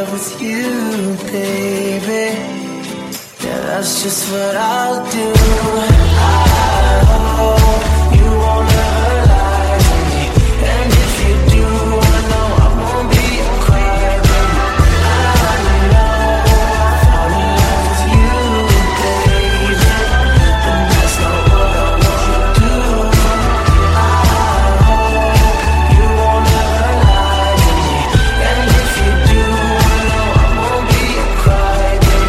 love with you, baby. Yeah, that's just what I'll do. I hope you won't ever lie to me, and if you do, I know I won't be a crybaby. I know I'll fall in love with you, baby, and that's not what I wanna do. I hope you won't ever lie to me, and if you do, I know I won't be a crybaby.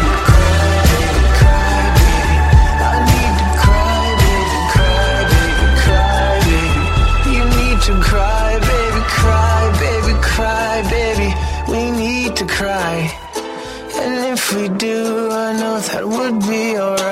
I need to cry, baby, cry, baby, cry, baby. You need to cry, baby, cry, baby, cry, baby. We need to cry. And if we do, I know that would be alright.